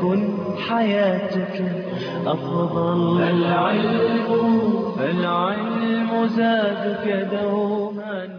ولتكن حياتك أفضل. فالعلم زادك دوما.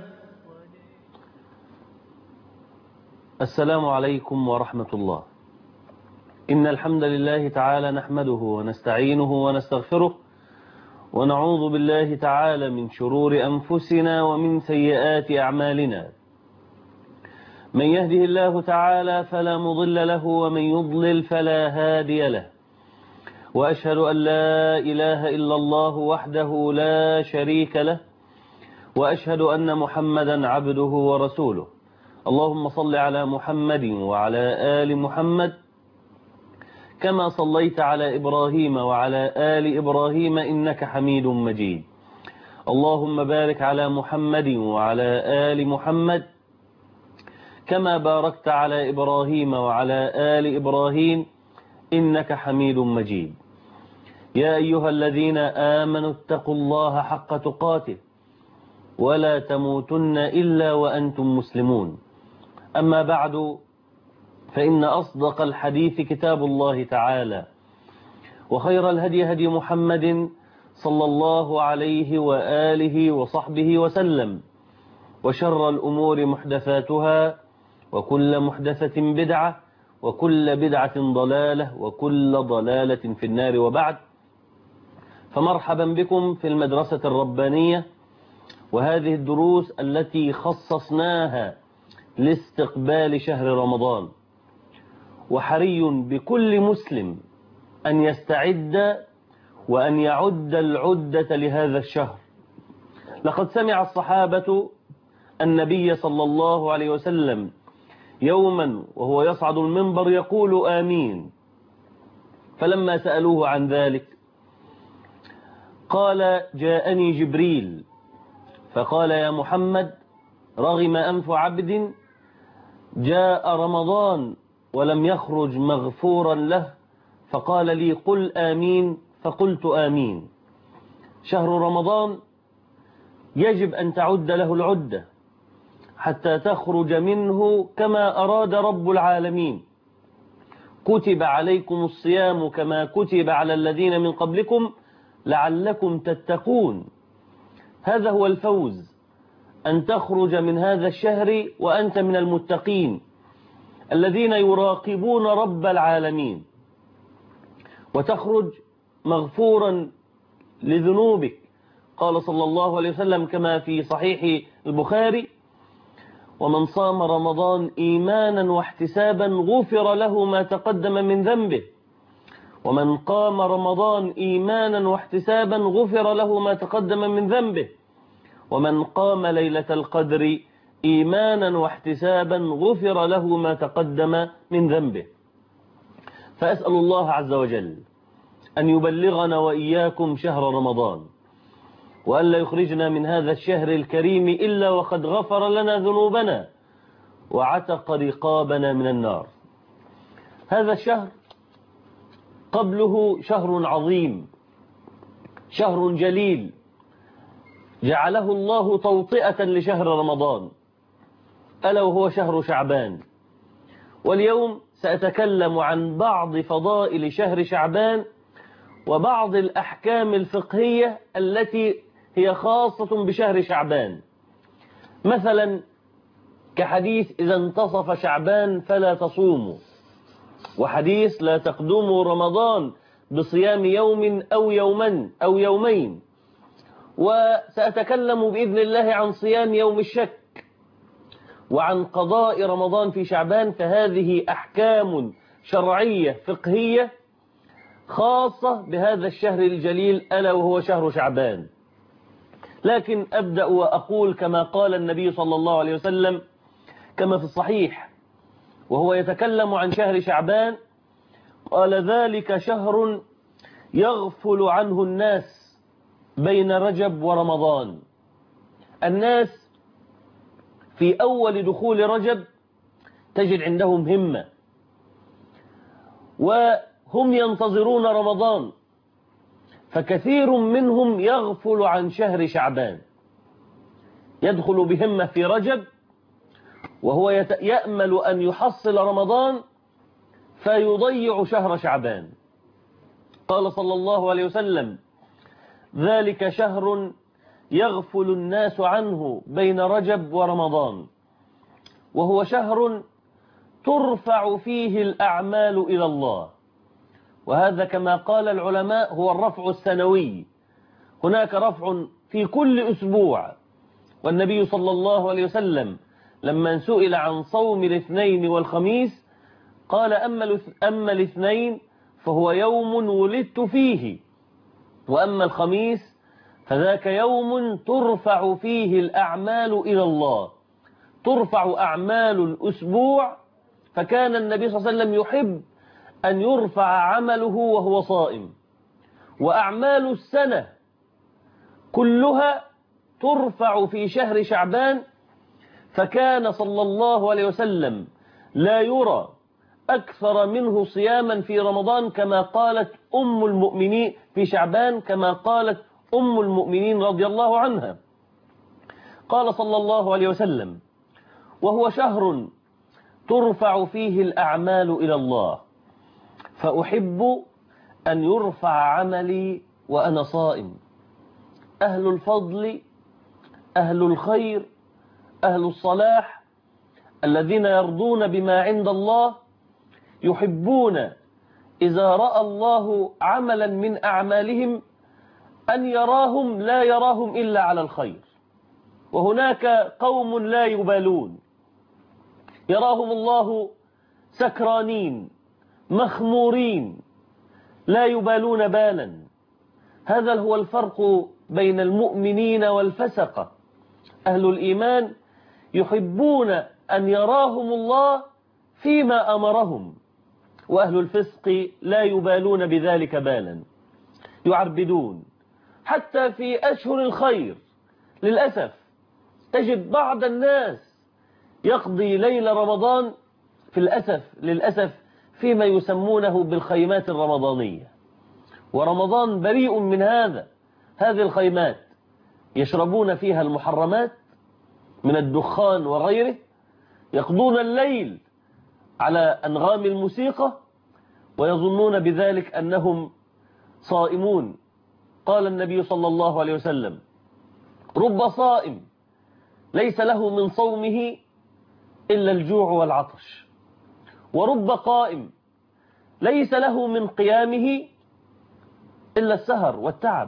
السلام عليكم ورحمة الله. إن الحمد لله تعالى نحمده ونستعينه ونستغفره، ونعوذ بالله تعالى من شرور أنفسنا ومن سيئات أعمالنا. من يهده الله تعالى فلا مضل له، ومن يضلل فلا هادي له. وأشهد أن لا إله إلا الله وحده لا شريك له، وأشهد أن محمدا عبده ورسوله. اللهم صل على محمد وعلى آل محمد كما صليت على إبراهيم وعلى آل إبراهيم إنك حميد مجيد. اللهم بارك على محمد وعلى آل محمد كما باركت على إبراهيم وعلى آل إبراهيم إنك حميد مجيد. يا أيها الذين آمنوا اتقوا الله حق تقاته ولا تموتن إلا وأنتم مسلمون. أما بعد، فإن أصدق الحديث كتاب الله تعالى، وخير الهدي هدي محمد صلى الله عليه وآله وصحبه وسلم، وشر الأمور محدثاتها، وكل محدثة بدعة، وكل بدعة ضلالة، وكل ضلالة في النار. وبعد، فمرحبا بكم في المدرسة الربانية، وهذه الدروس التي خصصناها لاستقبال شهر رمضان. وحري بكل مسلم أن يستعد وأن يعد العدة لهذا الشهر. لقد سمع الصحابة النبي صلى الله عليه وسلم يوما وهو يصعد المنبر يقول آمين، فلما سألوه عن ذلك قال جاءني جبريل فقال يا محمد رغم أنف عبد جاء رمضان ولم يخرج مغفورا له، فقال لي قل آمين، فقلت آمين. شهر رمضان يجب أن تعد له العدة حتى تخرج منه كما أراد رب العالمين. كتب عليكم الصيام كما كتب على الذين من قبلكم لعلكم تتقون. هذا هو الفوز، أن تخرج من هذا الشهر وأنت من المتقين الذين يراقبون رب العالمين، وتخرج مغفورا لذنوبك. قال صلى الله عليه وسلم كما في صحيح البخاري: ومن صام رمضان إيمانا واحتسابا غفر له ما تقدم من ذنبه، ومن قام رمضان إيمانا واحتسابا غفر له ما تقدم من ذنبه، ومن قام ليلة القدر إيمانا واحتسابا غفر له ما تقدم من ذنبه. فأسأل الله عز وجل أن يبلغنا وإياكم شهر رمضان، وأن لا يخرجنا من هذا الشهر الكريم إلا وقد غفر لنا ذنوبنا وعتق رقابنا من النار. هذا الشهر قبله شهر عظيم، شهر جليل جعله الله توطئة لشهر رمضان، ألا وهو شهر شعبان. واليوم سأتكلم عن بعض فضائل شهر شعبان وبعض الأحكام الفقهية التي هي خاصة بشهر شعبان. مثلا كحديث إذا انتصف شعبان فلا تصوموا، وحديث لا تقدموا رمضان بصيام يوم أو يومين. وسأتكلم بإذن الله عن صيام يوم الشك وعن قضاء رمضان في شعبان. فهذه أحكام شرعية فقهية خاصة بهذا الشهر الجليل ألا وهو شهر شعبان. لكن أبدأ وأقول كما قال النبي صلى الله عليه وسلم كما في الصحيح وهو يتكلم عن شهر شعبان، قال ذلك شهر يغفل عنه الناس بين رجب ورمضان. الناس في أول دخول رجب تجد عندهم همة، وهم ينتظرون رمضان، فكثير منهم يغفل عن شهر شعبان، يدخل بهمة في رجب وهو يأمل أن يحصل رمضان، فيضيع شهر شعبان. قال صلى الله عليه وسلم: ذلك شهر يغفل الناس عنه بين رجب ورمضان، وهو شهر ترفع فيه الأعمال إلى الله. وهذا كما قال العلماء هو الرفع السنوي، هناك رفع في كل أسبوع. والنبي صلى الله عليه وسلم لما سئل عن صوم الاثنين والخميس قال: أما الاثنين فهو يوم ولدت فيه، وأما الخميس فذاك يوم ترفع فيه الأعمال إلى الله، ترفع أعمال الأسبوع. فكان النبي صلى الله عليه وسلم يحب أن يرفع عمله وهو صائم، وأعمال السنة كلها ترفع في شهر شعبان. فكان صلى الله عليه وسلم لا يرى أكثر منه صياما في رمضان كما قالت أم المؤمنين في شعبان، كما قالت أم المؤمنين رضي الله عنها. قال صلى الله عليه وسلم: وهو شهر ترفع فيه الأعمال إلى الله، فأحب أن يرفع عملي وأنا صائم. أهل الفضل، أهل الخير، أهل الصلاح، الذين يرضون بما عند الله، يحبون إذا رأى الله عملا من أعمالهم أن يراهم لا يراهم إلا على الخير. وهناك قوم لا يبالون، يراهم الله سكرانين مخمورين لا يبالون بالا. هذا هو الفرق بين المؤمنين والفسقة. أهل الإيمان يحبون أن يراهم الله فيما أمرهم، وأهل الفسق لا يبالون بذلك بالا، يعربدون حتى في أشهر الخير. للأسف تجد بعض الناس يقضي ليل رمضان للأسف فيما يسمونه بالخيمات الرمضانية، ورمضان بريء من هذه الخيمات. يشربون فيها المحرمات من الدخان وغيره، يقضون الليل على أنغام الموسيقى، ويظنون بذلك أنهم صائمون. قال النبي صلى الله عليه وسلم: رب صائم ليس له من صومه إلا الجوع والعطش، ورب قائم ليس له من قيامه إلا السهر والتعب.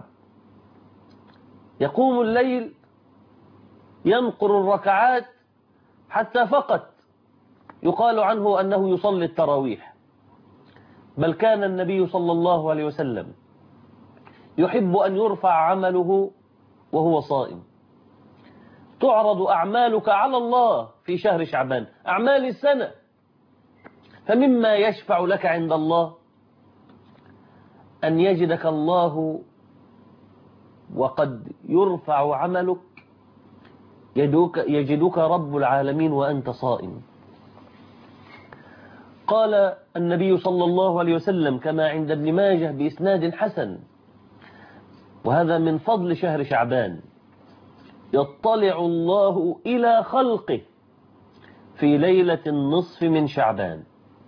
يقوم الليل ينقر الركعات حتى فقط يقال عنه أنه يصلي التراويح. بل كان النبي صلى الله عليه وسلم يحب أن يرفع عمله وهو صائم. تعرض أعمالك على الله في شهر شعبان، أعمال السنة. فمما يشفع لك عند الله أن يجدك الله وقد يرفع عملك، يجدك رب العالمين وأنت صائم. قال النبي صلى الله عليه وسلم كما عند ابن ماجه بإسناد حسن، وهذا من فضل شهر شعبان: يطلع الله إلى خلقه في ليلة النصف من شعبان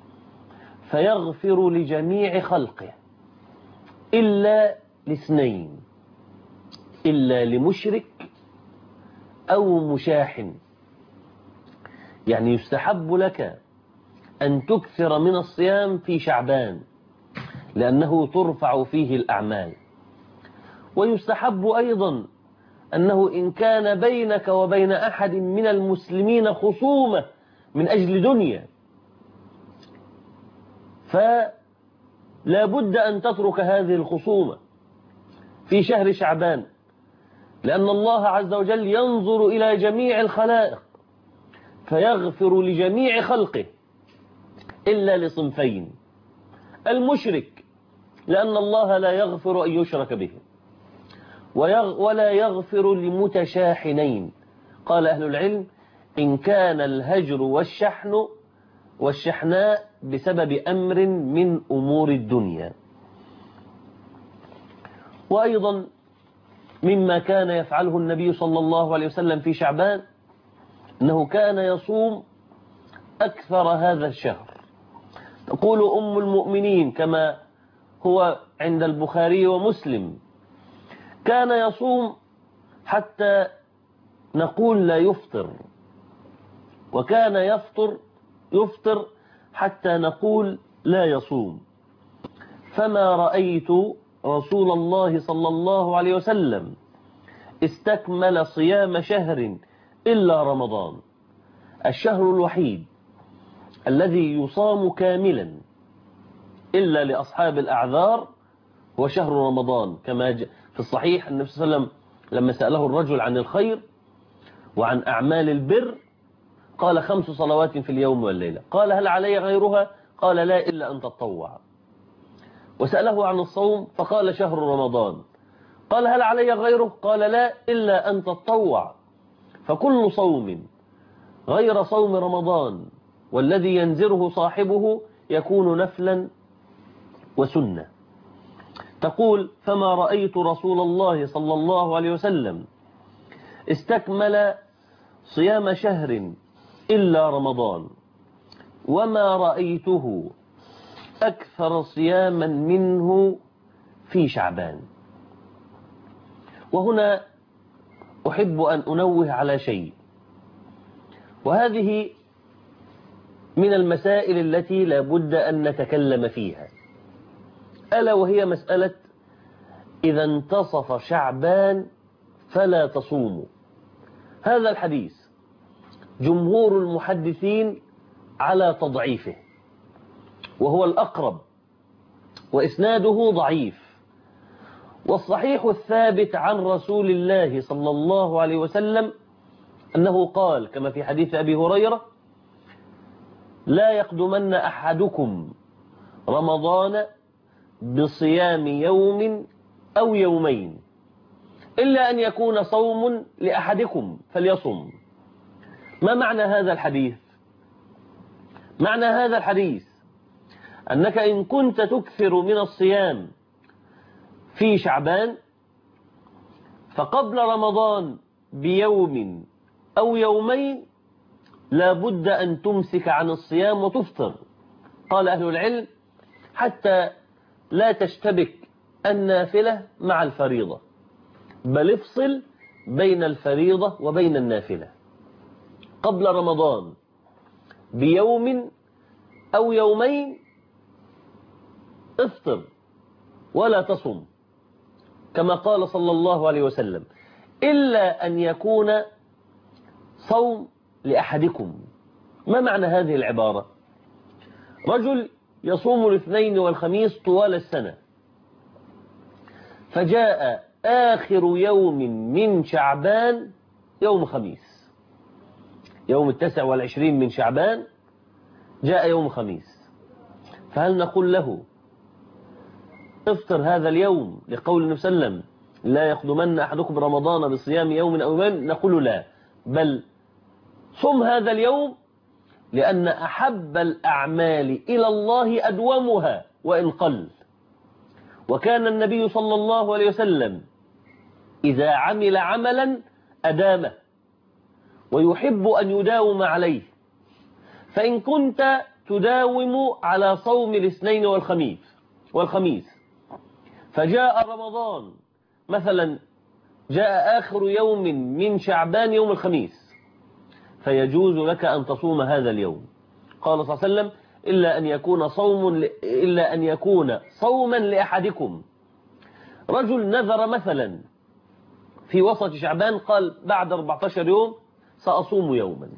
فيغفر لجميع خلقه إلا لاثنين، إلا لمشرك أو مشاحن. يعني يستحب لك أن تكثر من الصيام في شعبان لأنه ترفع فيه الأعمال. ويستحب أيضا أنه إن كان بينك وبين أحد من المسلمين خصومة من أجل دنيا فلا بد أن تترك هذه الخصومة في شهر شعبان، لأن الله عز وجل ينظر إلى جميع الخلائق فيغفر لجميع خلقه إلا لصنفين: المشرك لأن الله لا يغفر أن يشرك به، ولا يغفر لمتشاحنين. قال أهل العلم: إن كان الهجر والشحناء بسبب أمر من أمور الدنيا. وأيضا مما كان يفعله النبي صلى الله عليه وسلم في شعبان أنه كان يصوم أكثر هذا الشهر، تقول أم المؤمنين كما هو عند البخاري ومسلم: كان يصوم حتى نقول لا يفطر، وكان يفطر حتى نقول لا يصوم، فما رأيت رسول الله صلى الله عليه وسلم استكمل صيام شهر إلا رمضان. الشهر الوحيد الذي يصام كاملا إلا لأصحاب الأعذار هو شهر رمضان، كما في الصحيح النبي صلى الله عليه وسلم لما سأله الرجل عن الخير وعن أعمال البر قال: 5 صلوات في اليوم والليلة. قال: هل علي غيرها؟ قال: لا إلا أن تطوع. وسأله عن الصوم فقال: شهر رمضان. قال: هل علي غيره؟ قال: لا إلا أن تطوع. فكل صوم غير صوم رمضان والذي ينزره صاحبه يكون نفلا وسنة. تقول: فما رأيت رسول الله صلى الله عليه وسلم استكمل صيام شهر إلا رمضان، وما رأيته أكثر صياما منه في شعبان. وهنا أحب أن أنوه على شيء، وهذه من المسائل التي لا بد أن نتكلم فيها، ألا وهي مسألة: إذا انتصف شعبان فلا تصوموا. هذا الحديث جمهور المحدثين على تضعيفه، وهو الأقرب، وإسناده ضعيف. والصحيح الثابت عن رسول الله صلى الله عليه وسلم أنه قال كما في حديث أبي هريرة: لا يقدمن أحدكم رمضان بصيام يوم أو يومين إلا أن يكون صوم لأحدكم فليصم. ما معنى هذا الحديث؟ معنى هذا الحديث أنك إن كنت تكثر من الصيام في شعبان فقبل رمضان بيوم أو يومين لا بد أن تمسك عن الصيام وتفطر. قال أهل العلم: حتى لا تشتبك النافلة مع الفريضة، بل افصل بين الفريضة وبين النافلة. قبل رمضان بيوم أو يومين افطر ولا تصم، كما قال صلى الله عليه وسلم، إلا أن يكون صوم لأحدكم. ما معنى هذه العبارة؟ رجل يصوم الاثنين والخميس طوال السنة، فجاء آخر يوم من شعبان يوم خميس، يوم 29 من شعبان جاء يوم خميس، فهل نقول له افطر هذا اليوم لقول النبي صلى الله عليه وسلم: لا يقدمن أحدكم رمضان بصيام يوم أو يومين؟ نقول لا، بل صم هذا اليوم، لأن أحب الأعمال إلى الله أدومها وإن قل. وكان النبي صلى الله عليه وسلم إذا عمل عملا أدامه ويحب أن يداوم عليه. فإن كنت تداوم على صوم الاثنين والخميس فجاء رمضان مثلا، جاء آخر يوم من شعبان يوم الخميس، فيجوز لك أن تصوم هذا اليوم. قال صلى الله عليه وسلم: إلا أن يكون صوما لأحدكم. رجل نذر مثلا في وسط شعبان، قال: بعد 14 يوم سأصوم يوما،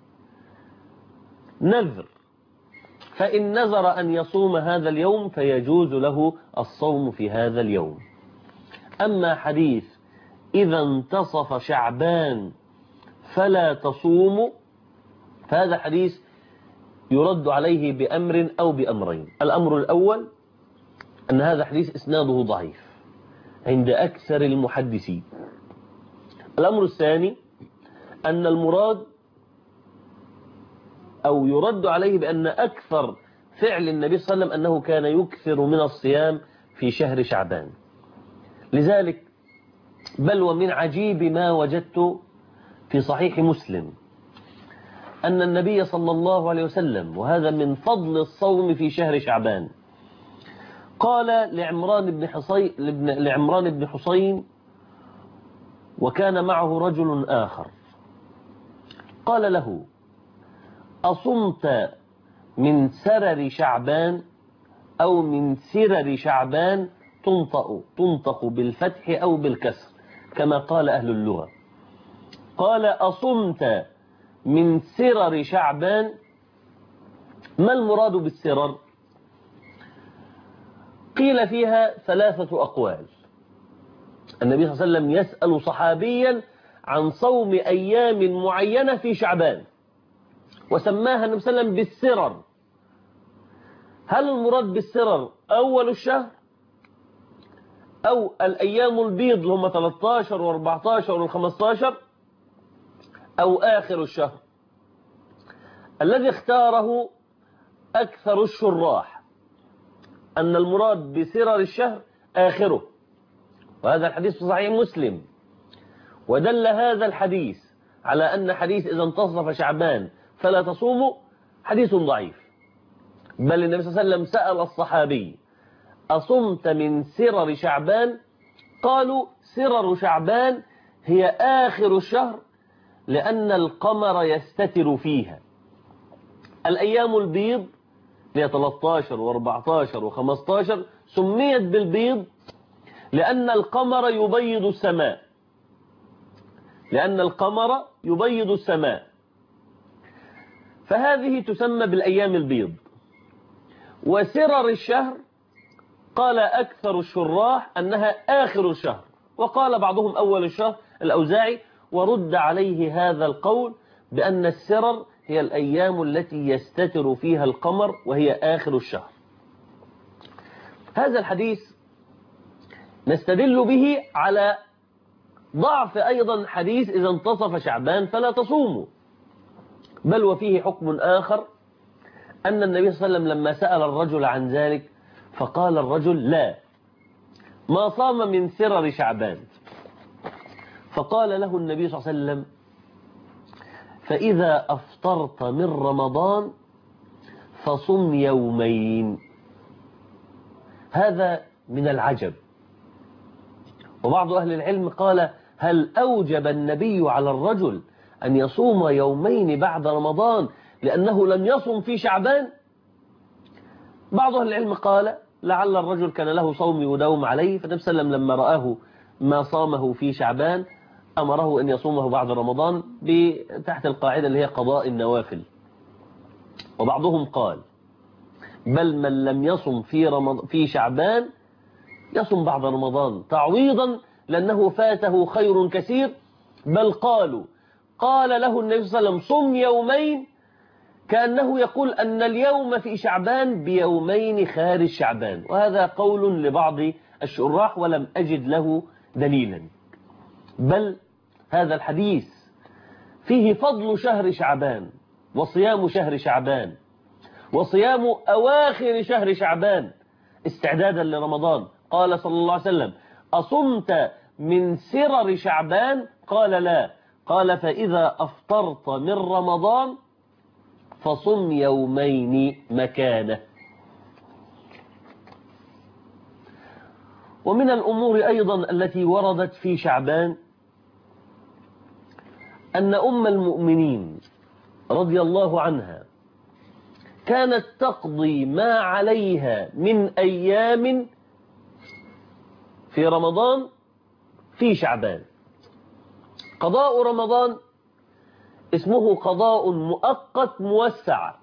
نذر، فإن نذر أن يصوم هذا اليوم فيجوز له الصوم في هذا اليوم. أما حديث إذا انتصف شعبان فلا تصوموا، فهذا حديث يرد عليه بأمر أو بأمرين. الأمر الأول أن هذا حديث إسناده ضعيف عند أكثر المحدثين. الأمر الثاني أن المراد أو يرد عليه بأن أكثر فعل النبي صلى الله عليه وسلم أنه كان يكثر من الصيام في شهر شعبان. لذلك بل ومن عجيب ما وجدت في صحيح مسلم أن النبي صلى الله عليه وسلم، وهذا من فضل الصوم في شهر شعبان، قال لعمران بن حصين وكان معه رجل آخر، قال له: أصمت من سرر شعبان أو من سرر شعبان؟ تنطق بالفتح أو بالكسر كما قال أهل اللغة. قال: أصمت من سرر شعبان. ما المراد بالسرر؟ قيل فيها 3 أقوال. النبي صلى الله عليه وسلم يسأل صحابيا عن صوم أيام معينة في شعبان وسماها النبي صلى الله عليه وسلم بالسرر. هل المراد بالسرر أول الشهر أو الأيام البيض اللي هم 13 و14 و15 أو آخر الشهر؟ الذي اختاره أكثر الشراح أن المراد بسرر الشهر آخره، وهذا الحديث في صحيح مسلم. ودل هذا الحديث على أن حديث إذا انتصف شعبان فلا تصوموا حديث ضعيف، بل النبي صلى الله عليه وسلم سأل الصحابي: أصمت من سرر شعبان؟ قالوا: سرر شعبان هي آخر الشهر لأن القمر يستتر فيها. الأيام البيض هي 13 و14 و15 سميت بالبيض لأن القمر يبيض السماء، فهذه تسمى بالأيام البيض. وسرر الشهر قال أكثر الشراح أنها آخر الشهر، وقال بعضهم أول الشهر الأوزاعي، ورد عليه هذا القول بأن السرر هي الأيام التي يستتر فيها القمر وهي آخر الشهر. هذا الحديث نستدل به على ضعف أيضا حديث إذا انتصف شعبان فلا تصوموا، بل وفيه حكم آخر، أن النبي صلى الله عليه وسلم لما سأل الرجل عن ذلك فقال الرجل: لا، ما صام من سرر شعبان. فقال له النبي صلى الله عليه وسلم: فإذا أفطرت من رمضان فصم يومين. هذا من العجب. وبعض أهل العلم قال: هل أوجب النبي على الرجل أن يصوم يومين بعد رمضان لأنه لم يصم في شعبان؟ بعض أهل العلم قال: لعل الرجل كان له صوم يداوم عليه، فالنبي صلى الله عليه وسلم لما رآه ما صامه في شعبان أمره أن يصومه بعد رمضان تحت القاعدة اللي هي قضاء النوافل. وبعضهم قال: بل من لم يصم في شعبان يصم بعد رمضان تعويضا لأنه فاته خير كثير. بل قال له النبي صلى الله عليه وسلم: صم يومين، كأنه يقول أن اليوم في شعبان بيومين خارج شعبان. وهذا قول لبعض الشراح ولم أجد له دليلا، بل هذا الحديث فيه فضل شهر شعبان وصيام شهر شعبان وصيام أواخر شهر شعبان استعدادا لرمضان. قال صلى الله عليه وسلم: أصمت من سرر شعبان؟ قال: لا. قال: فإذا أفطرت من رمضان فصم يومين مكانه. ومن الأمور أيضا التي وردت في شعبان أن أم المؤمنين رضي الله عنها كانت تقضي ما عليها من أيام في رمضان في شعبان. قضاء رمضان اسمه قضاء مؤقت موسع.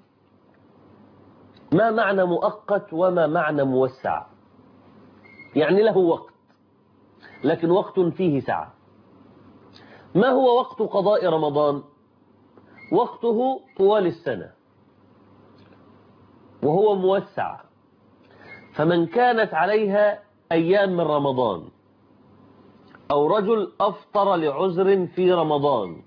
ما معنى مؤقت وما معنى موسع؟ يعني له وقت لكن وقت فيه سعة. ما هو وقت قضاء رمضان؟ وقته طوال السنة وهو موسع، فمن كانت عليها أيام من رمضان أو رجل أفطر لعذر في رمضان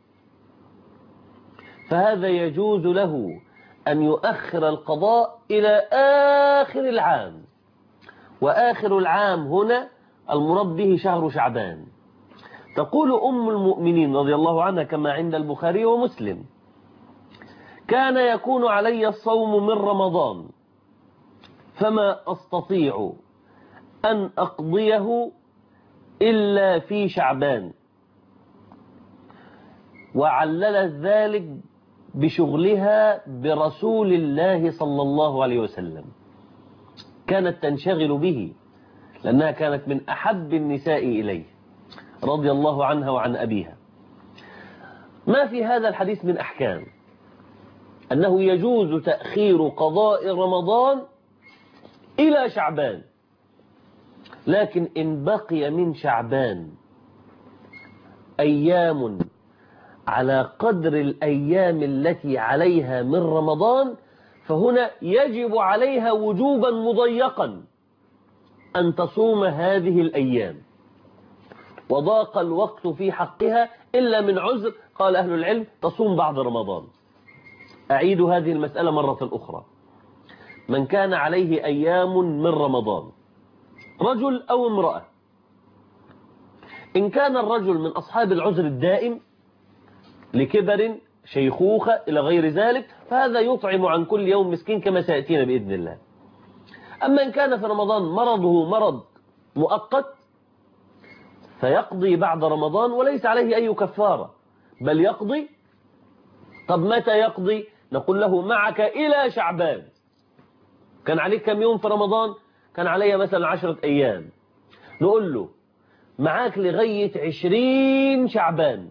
فهذا يجوز له أن يؤخر القضاء إلى آخر العام. وآخر العام هنا المراد به شهر شعبان. تقول أم المؤمنين رضي الله عنها كما عند البخاري ومسلم: كان يكون علي الصوم من رمضان فما أستطيع أن أقضيه إلا في شعبان، وعللت ذلك بشغلها برسول الله صلى الله عليه وسلم، كانت تنشغل به لأنها كانت من أحب النساء إليه رضي الله عنها وعن أبيها. ما في هذا الحديث من أحكام أنه يجوز تأخير قضاء رمضان إلى شعبان، لكن إن بقي من شعبان أيام على قدر الأيام التي عليها من رمضان فهنا يجب عليها وجوبا مضيقا أن تصوم هذه الأيام، وضاق الوقت في حقها إلا من عذر، قال أهل العلم تصوم بعد رمضان. أعيد هذه المسألة مرة أخرى. من كان عليه أيام من رمضان، رجل أو امرأة، إن كان الرجل من أصحاب العذر الدائم لكبر شيخوخة إلى غير ذلك فهذا يطعم عن كل يوم مسكين كما سيأتينا بإذن الله. أما إن كان في رمضان مرضه مرض مؤقت فيقضي بعد رمضان وليس عليه أي كفارة، بل يقضي. طب متى يقضي؟ نقول له معك إلى شعبان. كان عليك كم يوم في رمضان؟ كان علي مثلا 10 أيام، نقول له معاك لغاية 20 شعبان،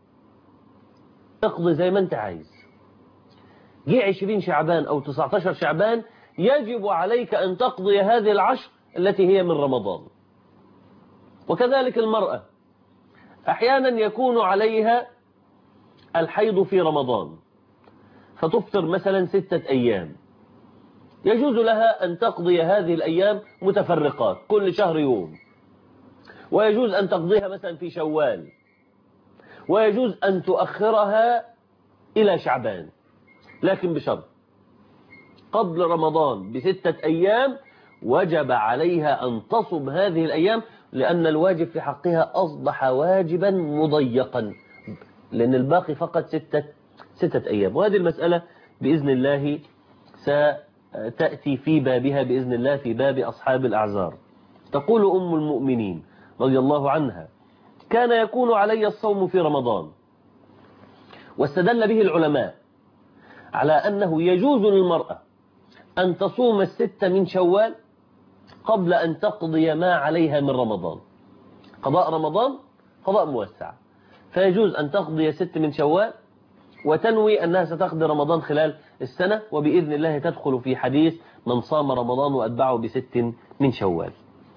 اقضي زي ما انت عايز. جه 20 شعبان أو 19 شعبان يجب عليك أن تقضي هذه العشر التي هي من رمضان. وكذلك المرأة أحيانا يكون عليها الحيض في رمضان فتفطر مثلا 6 أيام، يجوز لها أن تقضي هذه الأيام متفرقات كل شهر يوم، ويجوز أن تقضيها مثلا في شوال، ويجوز أن تؤخرها إلى شعبان، لكن بشرط قبل رمضان ب6 أيام وجب عليها أن تصب هذه الأيام، لأن الواجب في حقها أصبح واجبا مضيقا، لأن الباقي فقط 6 أيام. وهذه المسألة بإذن الله ستأتي في بابها بإذن الله في باب أصحاب الأعذار. تقول أم المؤمنين رضي الله عنها: كان يكون علي الصوم في رمضان. واستدل به العلماء على أنه يجوز للمرأة أن تصوم 6 من شوال قبل أن تقضي ما عليها من رمضان. قضاء رمضان قضاء موسع، فيجوز أن تقضي 6 من شوال وتنوي أنها ستقضي رمضان خلال السنة، وبإذن الله تدخل في حديث من صام رمضان وأتبعه ب6 من شوال.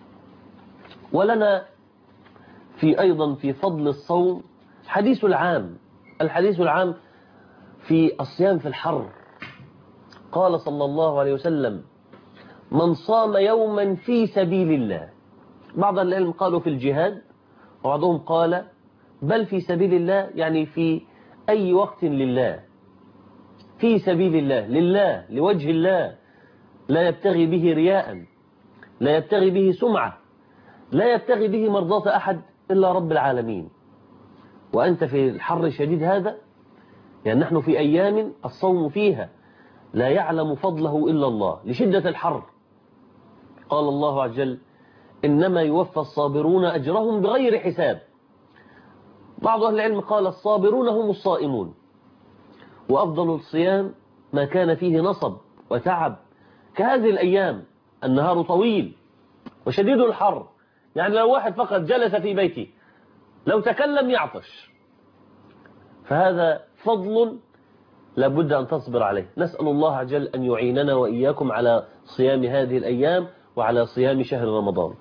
ولنا أيضا في فضل الصوم حديث العام، الحديث العام في الصيام في الحر. قال صلى الله عليه وسلم: من صام يوما في سبيل الله. بعض العلم قالوا في الجهاد، وبعضهم قال بل في سبيل الله يعني في أي وقت لله، في سبيل الله، لله، لوجه الله، لا يبتغي به رياء، لا يبتغي به سمعة، لا يبتغي به مرضاة أحد إلا رب العالمين. وأنت في الحر الشديد هذا، يعني نحن في أيام الصوم فيها لا يعلم فضله إلا الله لشدة الحر. قال الله عز وجل: إنما يوفى الصابرون أجرهم بغير حساب. بعض أهل العلم قال الصابرون هم الصائمون، وأفضل الصيام ما كان فيه نصب وتعب كهذه الأيام، النهار طويل وشديد الحر، يعني لو واحد فقط جلس في بيته لو تكلم يعطش، فهذا فضل لابد أن تصبر عليه. نسأل الله عز وجل أن يعيننا وإياكم على صيام هذه الأيام وعلى صيام شهر رمضان.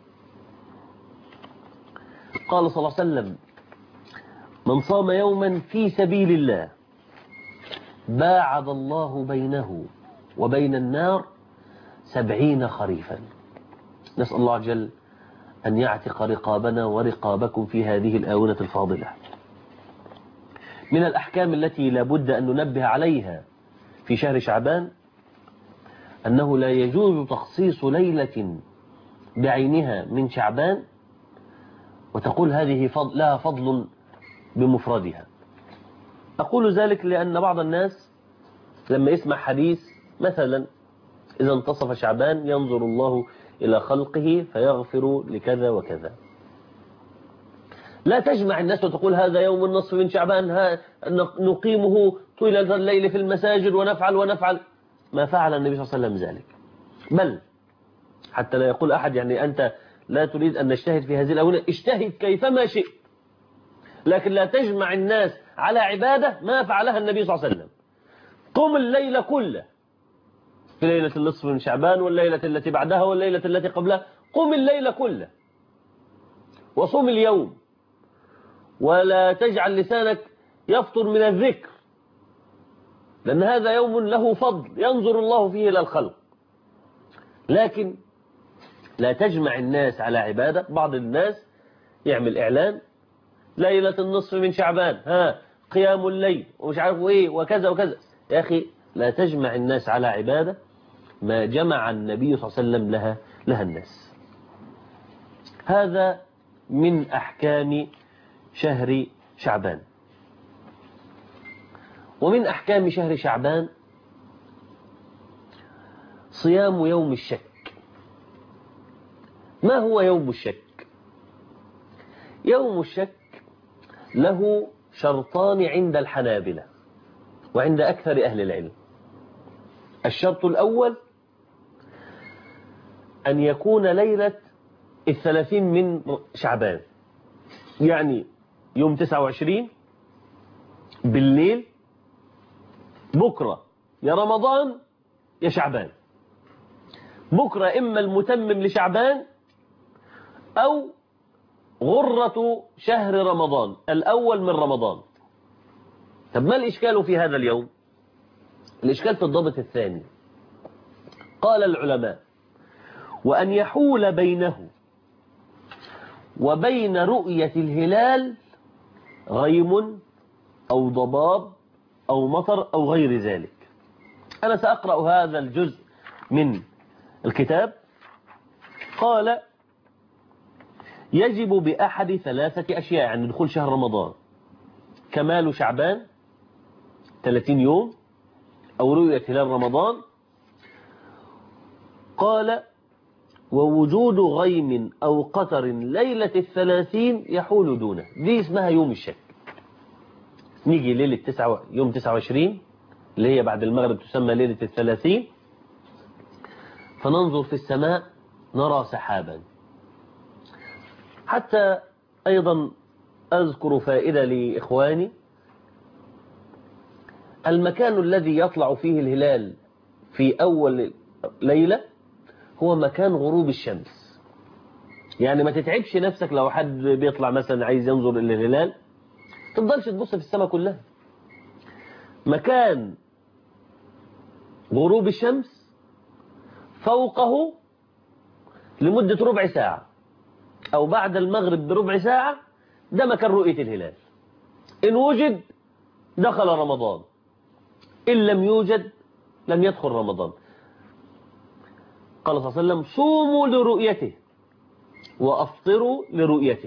قال صلى الله عليه وسلم: من صام يوما في سبيل الله باعد الله بينه وبين النار 70 خريفا. نسأل الله عز وجل أن يعتق رقابنا ورقابكم في هذه الآونة الفاضلة. من الأحكام التي لابد أن ننبه عليها في شهر شعبان أنه لا يجوز تخصيص ليلة بعينها من شعبان وتقول هذه لها فضل بمفردها. أقول ذلك لأن بعض الناس لما يسمع حديث مثلا إذا انتصف شعبان ينظر الله إلى خلقه فيغفر لكذا وكذا. لا تجمع الناس وتقول هذا يوم النصف من شعبان نقيمه طيلة الليل في المساجد ونفعل. ما فعل النبي صلى الله عليه وسلم ذلك. بل حتى لا يقول أحد يعني أنت لا تريد أن نجتهد في هذه الأونة، اجتهد كيفما شئت، لكن لا تجمع الناس على عبادة ما فعلها النبي صلى الله عليه وسلم. قم الليل كله في ليلة النصف من شعبان والليلة التي بعدها والليلة التي قبلها، قم الليل كله وصوم اليوم، ولا تجعل لسانك يفطر من الذكر، لأن هذا يوم له فضل ينظر الله فيه إلى الخلق. لكن لا تجمع الناس على عبادة. بعض الناس يعمل إعلان ليلة النصف من شعبان قيام الليل ومش عارف إيه وكذا وكذا. يا أخي لا تجمع الناس على عبادة ما جمع النبي صلى الله عليه وسلم لها الناس. هذا من أحكام شهر شعبان. ومن أحكام شهر شعبان صيام يوم الشك. ما هو يوم الشك؟ يوم الشك له شرطان عند الحنابلة وعند أكثر أهل العلم. الشرط الأول أن يكون ليلة 30 من شعبان، يعني يوم 29 بالليل، بكرة يا رمضان يا شعبان. بكرة إما المتمم لشعبان أو غرة شهر رمضان الأول من رمضان. طب ما الإشكال في هذا اليوم؟ الإشكال في الضابط الثاني. قال العلماء: وأن يحول بينه وبين رؤية الهلال غيم أو ضباب أو مطر أو غير ذلك. أنا سأقرأ هذا الجزء من الكتاب. قال: يجب بأحد 3 أشياء، يعني دخول شهر رمضان: كمال شعبان 30 يوم، أو رؤية هلال رمضان. قال: ووجود غيم أو قطر ليلة 30 يحول دونه. دي اسمها يوم الشك. نيجي ليلة يوم 29 اللي هي بعد المغرب تسمى ليلة 30، فننظر في السماء نرى سحابا. حتى أيضا أذكر فائدة لإخواني: المكان الذي يطلع فيه الهلال في أول ليلة هو مكان غروب الشمس. يعني ما تتعبش نفسك لو حد بيطلع مثلا عايز ينظر إلى الهلال، تفضلش تبص في السماء كلها. مكان غروب الشمس فوقه لمدة ربع ساعة أو بعد المغرب بربع ساعة، ده مكان رؤية الهلال. إن وجد دخل رمضان، إن لم يوجد لم يدخل رمضان. قال صلى الله عليه وسلم: صوموا لرؤيته وأفطروا لرؤيته.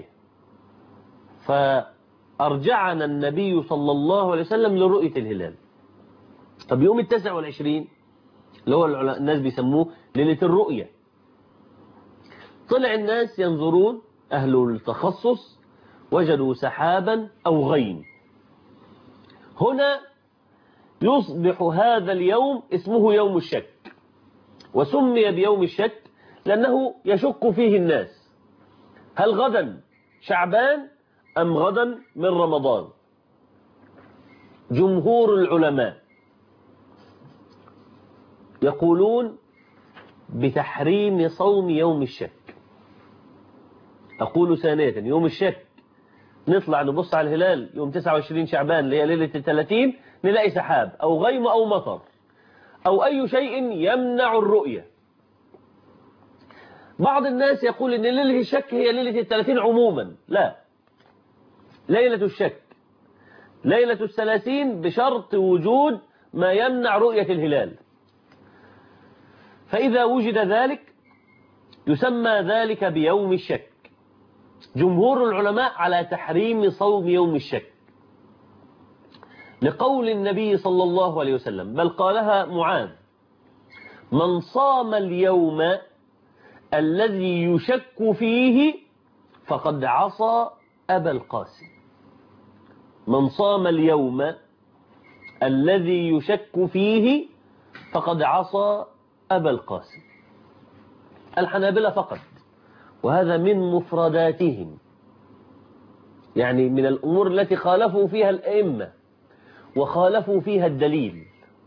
فأرجعنا النبي صلى الله عليه وسلم لرؤية الهلال. طب يوم 29 اللي هو الناس بيسموه ليلة الرؤية، طلع الناس ينظرون أهل التخصص وجدوا سحابا أو غيم. هنا يصبح هذا اليوم اسمه يوم الشك، وسمي بيوم الشك لأنه يشك فيه الناس: هل غدا شعبان أم غدا من رمضان؟ جمهور العلماء يقولون بتحريم صوم يوم الشك. أقول ثانية: يوم الشك نطلع نبص على الهلال يوم 29 شعبان اللي هي ليلة 30، نلاقي سحاب أو غيم أو مطر أو أي شيء يمنع الرؤية. بعض الناس يقول إن ليلة الشك هي ليلة 30 عموما. لا، ليلة الشك ليلة 30 بشرط وجود ما يمنع رؤية الهلال. فإذا وجد ذلك يسمى ذلك بيوم الشك. جمهور العلماء على تحريم صوم يوم الشك. لقول النبي صلى الله عليه وسلم، بل قالها معاذ: من صام اليوم الذي يشك فيه فقد عصى أبا القاسم. من صام اليوم الذي يشك فيه فقد عصى أبا القاسم. الحنابلة فقط، وهذا من مفرداتهم، يعني من الأمور التي خالفوا فيها الأئمة وخالفوا فيها الدليل.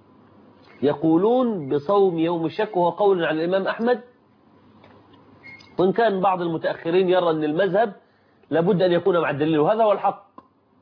يقولون بصوم يوم الشك، وهو قول عن الإمام أحمد، وإن كان بعض المتأخرين يرى أن المذهب لابد أن يكون مع الدليل، وهذا هو الحق.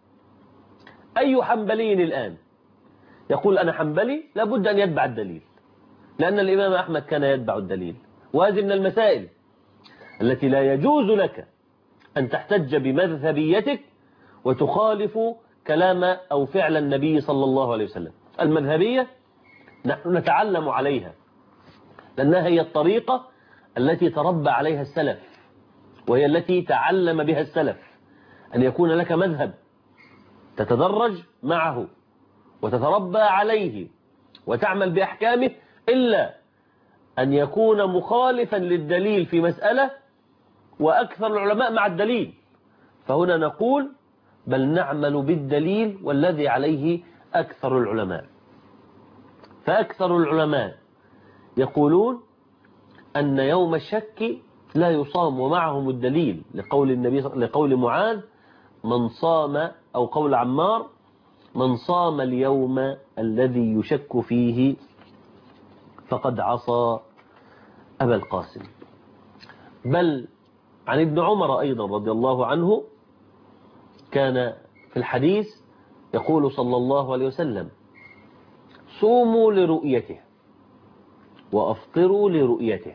أي حنبلي الآن يقول أنا حنبلي لابد أن يتبع الدليل، لأن الإمام أحمد كان يتبع الدليل. وهذه من المسائل التي لا يجوز لك أن تحتج بمذهبيتك وتخالف كلام أو فعل النبي صلى الله عليه وسلم. المذهبية نحن نتعلم عليها، لأنها هي الطريقة التي تربى عليها السلف، وهي التي تعلم بها السلف، أن يكون لك مذهب تتدرج معه وتتربى عليه وتعمل بأحكامه، إلا أن يكون مخالفا للدليل في مسألة وأكثر العلماء مع الدليل. فهنا نقول بل نعمل بالدليل والذي عليه أكثر العلماء. فأكثر العلماء يقولون أن يوم الشك لا يصام، ومعهم الدليل لقول معاذ: من صام، أو قول عمار: من صام اليوم الذي يشك فيه فقد عصى أبا القاسم. بل عن ابن عمر أيضا رضي الله عنه كان في الحديث يقول صلى الله عليه وسلم: صوموا لرؤيته وأفطروا لرؤيته،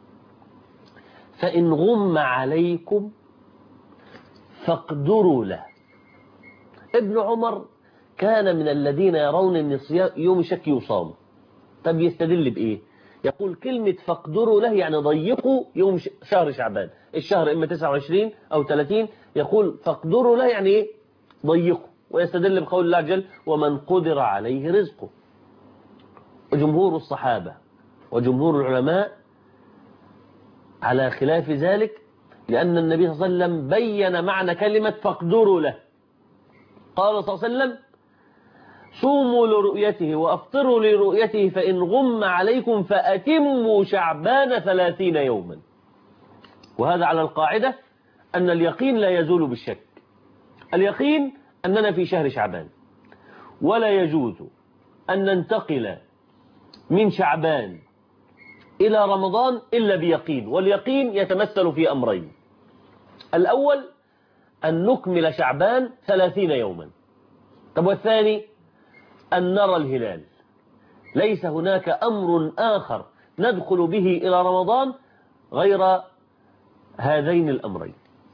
فإن غم عليكم فاقدروا له. ابن عمر كان من الذين يرون أن يوم الشك يصام. طب يستدل بإيه؟ يقول كلمة فاقدروا له يعني ضيقوا يوم شهر شعبان، الشهر إما 29 أو 30، يقول فاقدروا له يعني إيه؟ ضيقوا. ويستدل بقول الله جل: ومن قدر عليه رزقه. وجمهور الصحابة وجمهور العلماء على خلاف ذلك، لأن النبي صلى الله عليه وسلم بين معنى كلمة فاقدروا له. قال صلى الله عليه وسلم: صوموا لرؤيته وأفطروا لرؤيته، فإن غم عليكم فأتموا شعبان 30 يوما. وهذا على القاعدة أن اليقين لا يزول بالشك. اليقين أننا في شهر شعبان، ولا يجوز أن ننتقل من شعبان إلى رمضان إلا بيقين. واليقين يتمثل في أمرين: الأول أن نكمل شعبان 30 يوما. طب والثاني أن نرى الهلال. ليس هناك أمر آخر ندخل به إلى رمضان غير هذين الأمرين.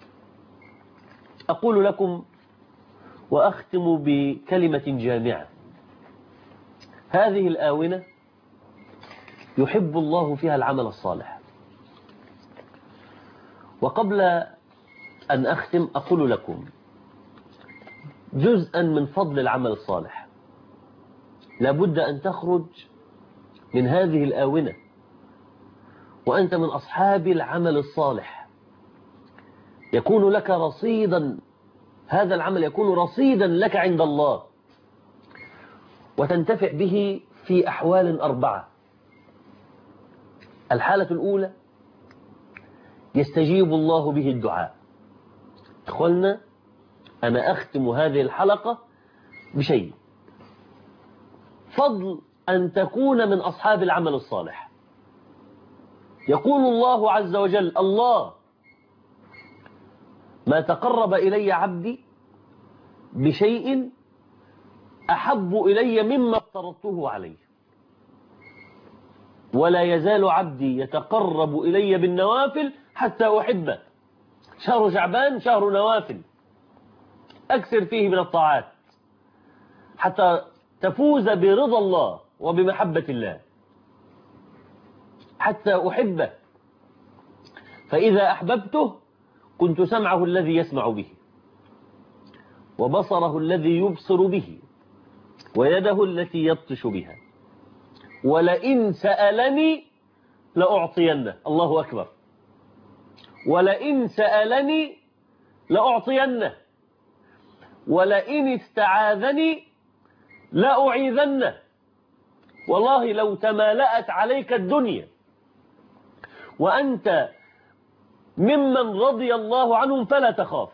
أقول لكم وأختم بكلمة جامعة: هذه الآونة يحب الله فيها العمل الصالح. وقبل أن أختم أقول لكم جزءا من فضل العمل الصالح. لابد أن تخرج من هذه الآونة وأنت من أصحاب العمل الصالح، يكون لك رصيدا، هذا العمل يكون رصيدا لك عند الله، وتنتفع به في أحوال 4. الحالة الأولى: يستجيب الله به الدعاء. إخواننا، أنا أختم هذه الحلقة بشيء: فضل أن تكون من أصحاب العمل الصالح. يقول الله عز وجل: الله ما تقرب إلي عبدي بشيء أحب إلي مما افترضته عليه، ولا يزال عبدي يتقرب إلي بالنوافل حتى أحبه. شهر شعبان شهر نوافل، أكثر فيه من الطاعات حتى تفوز برضا الله وبمحبة الله، حتى أحبه. فإذا أحببته كنت سمعه الذي يسمع به، وبصره الذي يبصر به، ويده التي يبطش بها، ولئن سألني لأعطينه. الله أكبر. ولئن سألني لأعطينه، ولئن استعاذني لأعيذنه. والله لو تمالأت عليك الدنيا وأنت ممن رضي الله عنهم فلا تخاف.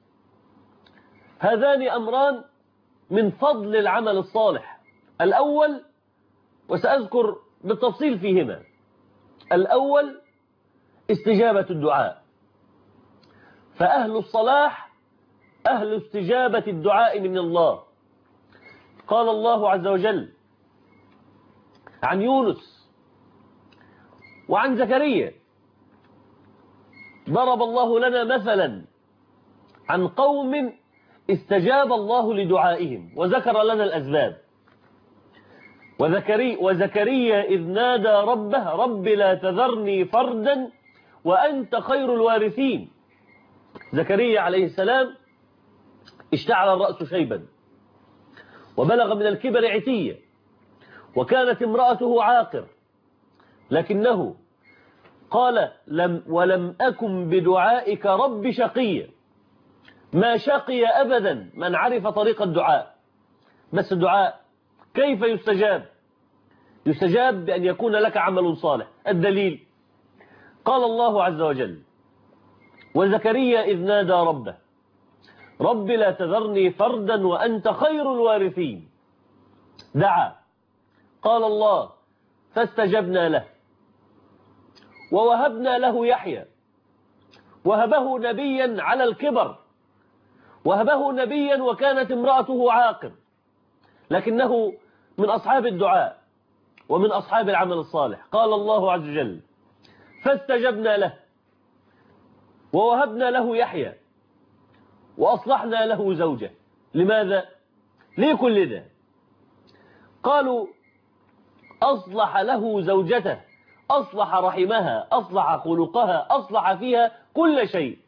هذان أمران من فضل العمل الصالح. الأول، وسأذكر بالتفصيل فيهما، الأول استجابة الدعاء، فأهل الصلاح أهل استجابة الدعاء من الله. قال الله عز وجل عن يونس وعن زكريا، ضرب الله لنا مثلا عن قوم استجاب الله لدعائهم وذكر لنا الأسباب. وزكريا إذ نادى ربه رب لا تذرني فردا وأنت خير الوارثين. زكريا عليه السلام اشتعل الرأس شيبا وبلغ من الكبر عتيا، وكانت امرأته عاقر، لكنه قال ولم أكن بدعائك رب شقيا. ما شقي أبدا من عرف طريق الدعاء. بس الدعاء كيف يستجاب؟ يستجاب بأن يكون لك عمل صالح. الدليل قال الله عز وجل وزكريا إذ نادى ربه رب لا تذرني فردا وأنت خير الوارثين. دعا، قال الله فاستجبنا له ووهبنا له يحيى، وهبه نبيا على الكبر، وهبه نبيا وكانت امرأته عاقر، لكنه من أصحاب الدعاء ومن أصحاب العمل الصالح. قال الله عز وجل فاستجبنا له ووهبنا له يحيى وأصلحنا له زوجه. لماذا؟ ليه كل ده؟ قالوا أصلح له زوجته، أصلح رحمها، أصلح خلقها، أصلح فيها كل شيء.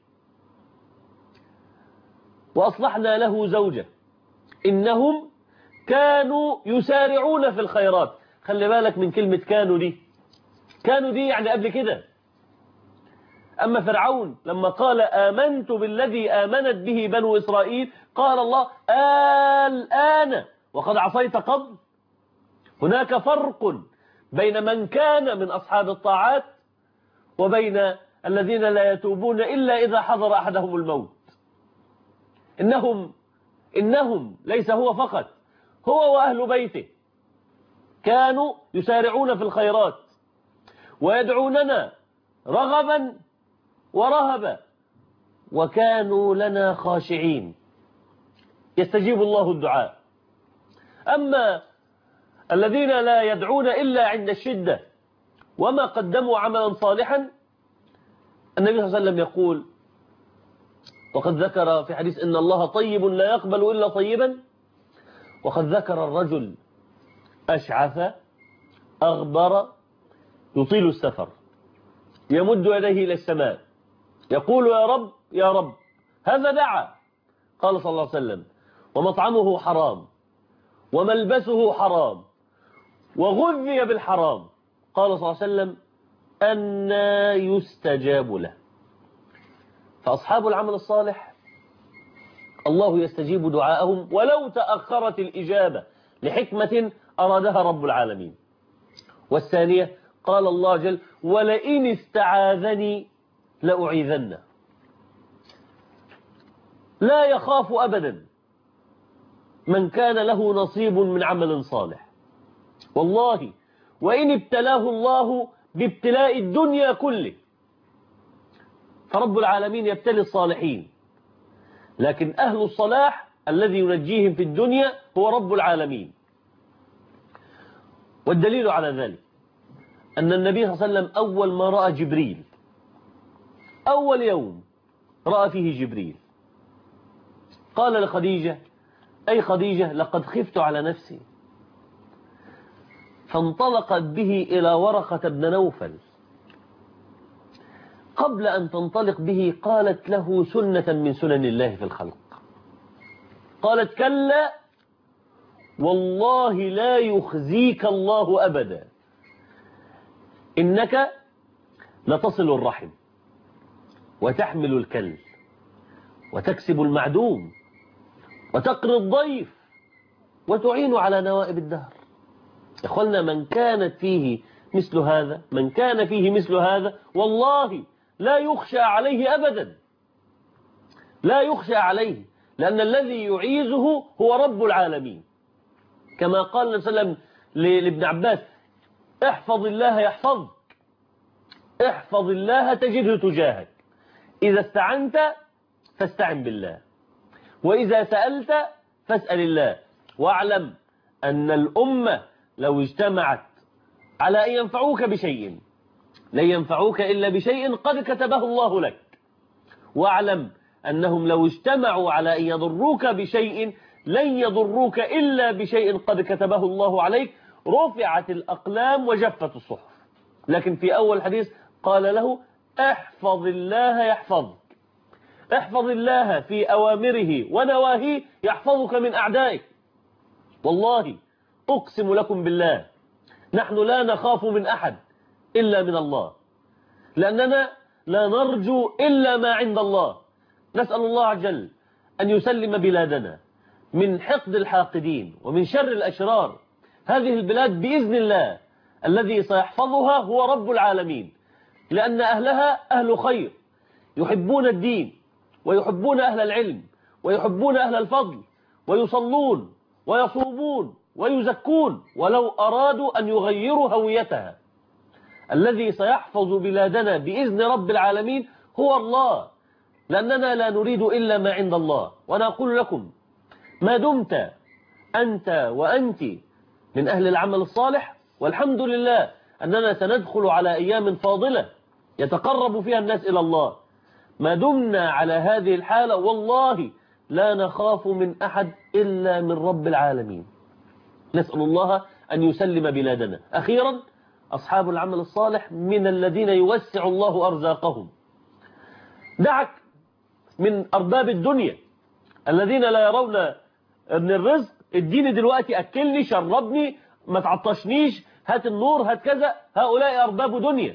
وأصلحنا له زوجه إنهم كانوا يسارعون في الخيرات. خلي بالك من كلمة كانوا دي. كانوا دي يعني قبل كده. أما فرعون لما قال آمنت بالذي آمنت به بنو إسرائيل، قال الله الآن وقد عصيت قبل. هناك فرق بين من كان من أصحاب الطاعات وبين الذين لا يتوبون إلا إذا حضر أحدهم الموت. إنهم ليس هو فقط، هو وأهل بيته كانوا يسارعون في الخيرات ويدعوننا رغبا ورهبا، وكانوا لنا خاشعين. يستجيب الله الدعاء. أما الذين لا يدعون إلا عند الشدة وما قدموا عملا صالحا، النبي صلى الله عليه وسلم يقول وقد ذكر في حديث إن الله طيب لا يقبل إلا طيبا، وقد ذكر الرجل أشعث أغبر يطيل السفر يمد يديه إلى السماء يقول يا رب يا رب. هذا دعا. قال صلى الله عليه وسلم ومطعمه حرام وملبسه حرام وغذي بالحرام. قال صلى الله عليه وسلم أن يستجاب له. فأصحاب العمل الصالح الله يستجيب دعاءهم ولو تأخرت الإجابة لحكمة أرادها رب العالمين. والثانية قال الله جل ولئن استعاذني لأعيذنه. لا يخاف أبدا من كان له نصيب من عمل صالح. والله وإن ابتلاه الله بابتلاء الدنيا كله، فرب العالمين يبتلي الصالحين، لكن أهل الصلاح الذي ينجيهم في الدنيا هو رب العالمين. والدليل على ذلك أن النبي صلى الله عليه وسلم أول ما رأى جبريل، أول يوم رأى فيه جبريل، قال لخديجة أي خديجة لقد خفت على نفسي، فانطلقت به إلى ورقة بن نوفل. قبل أن تنطلق به قالت له سنة من سنن الله في الخلق، قالت كلا والله لا يخزيك الله أبدا. إنك لتصل الرحم وتحمل الكل وتكسب المعدوم وتقري الضيف وتعين على نوائب الدهر. إخوانا، من كان فيه مثل هذا والله لا يخشى عليه أبدا، لا يخشى عليه، لأن الذي يعيزه هو رب العالمين. كما قال النبي صلى الله عليه وسلم لابن عباس: احفظ الله يحفظك، احفظ الله تجده تجاهك، إذا استعنت فاستعن بالله، وإذا سألت فاسأل الله. واعلم أن الأمة لو اجتمعت على أن ينفعوك بشيء لن ينفعوك إلا بشيء قد كتبه الله لك. واعلم أنهم لو اجتمعوا على أن يضروك بشيء لن يضروك إلا بشيء قد كتبه الله عليك. رفعت الأقلام وجفت الصحف. لكن في أول الحديث قال له: احفظ الله يحفظك، احفظ الله في أوامره ونواهيه يحفظك من أعدائك. والله أقسم لكم بالله نحن لا نخاف من أحد إلا من الله، لأننا لا نرجو إلا ما عند الله. نسأل الله عز وجل أن يسلم بلادنا من حقد الحاقدين ومن شر الأشرار. هذه البلاد بإذن الله الذي سيحفظها هو رب العالمين، لأن أهلها أهل خير، يحبون الدين ويحبون أهل العلم ويحبون أهل الفضل، ويصلون ويصومون ويزكون ولو أرادوا أن يغيروا هويتها. الذي سيحفظ بلادنا بإذن رب العالمين هو الله، لأننا لا نريد إلا ما عند الله. وأنا أقول لكم: ما دمت أنت وأنت من أهل العمل الصالح، والحمد لله أننا سندخل على أيام فاضلة يتقرب فيها الناس إلى الله، ما دمنا على هذه الحالة والله لا نخاف من أحد إلا من رب العالمين. نسأل الله أن يسلم بلادنا. أخيرا، أصحاب العمل الصالح من الذين يوسع الله أرزاقهم. دعك من أرباب الدنيا الذين لا يرون أن الرزق اديني دلوقتي، أكلني، شربني، ما تعطشنيش، هات النور، هات كذا. هؤلاء أرباب دنيا.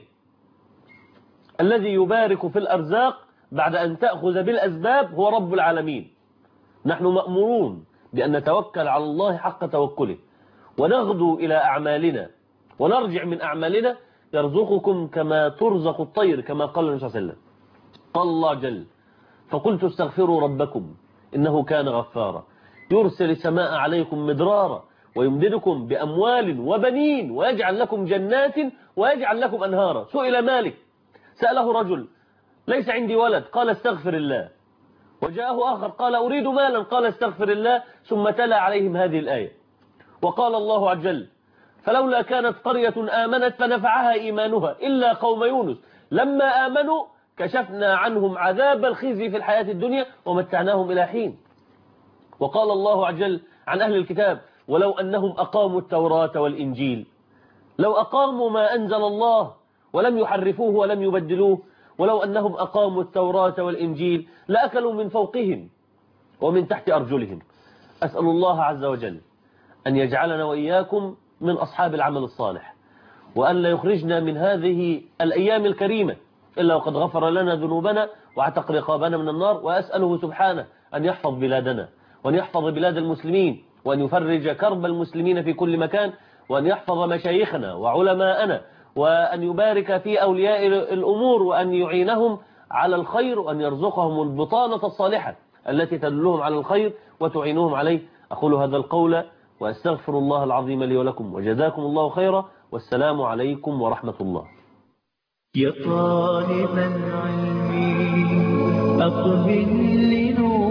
الذي يبارك في الأرزاق بعد أن تأخذ بالأسباب هو رب العالمين. نحن مأمورون بأن نتوكل على الله حق توكله، ونغدو إلى أعمالنا ونرجع من أعمالنا. يرزقكم كما ترزق الطير، كما قال النبي صلى الله عليه وسلم. قال الله جل: فقلت استغفروا ربكم إنه كان غفارا يرسل السماء عليكم مدرارا ويمددكم بأموال وبنين ويجعل لكم جنات ويجعل لكم أنهارا. سئل مالك، سأله رجل: ليس عندي ولد، قال: استغفر الله. وجاءه آخر قال: أريد مالا، قال: استغفر الله. ثم تلا عليهم هذه الآية. وقال الله عز وجل: فلولا كانت قرية آمنت فنفعها إيمانها إلا قوم يونس لما آمنوا كشفنا عنهم عذاب الخزي في الحياة الدنيا ومتعناهم إلى حين. وقال الله عز وجل عن أهل الكتاب: ولو أنهم أقاموا التوراة والإنجيل، لو أقاموا ما أنزل الله ولم يحرفوه ولم يبدلوه، ولو أنهم أقاموا التوراة والإنجيل لأكلوا من فوقهم ومن تحت أرجلهم. أسأل الله عز وجل أن يجعلنا وإياكم من أصحاب العمل الصالح، وأن لا يخرجنا من هذه الأيام الكريمة إلا وقد غفر لنا ذنوبنا وعتق رقابنا من النار. وأسأله سبحانه أن يحفظ بلادنا وأن يحفظ بلاد المسلمين وأن يفرج كرب المسلمين في كل مكان، وأن يحفظ مشايخنا وعلماءنا، وأن يبارك في أولياء الأمور، وأن يعينهم على الخير، وأن يرزقهم البطانة الصالحة التي تدلهم على الخير وتعينهم عليه. أقول هذا القول وأستغفر الله العظيم لي ولكم، وجزاكم الله خيرا، والسلام عليكم ورحمة الله. يا طالب العلم أقبل لنور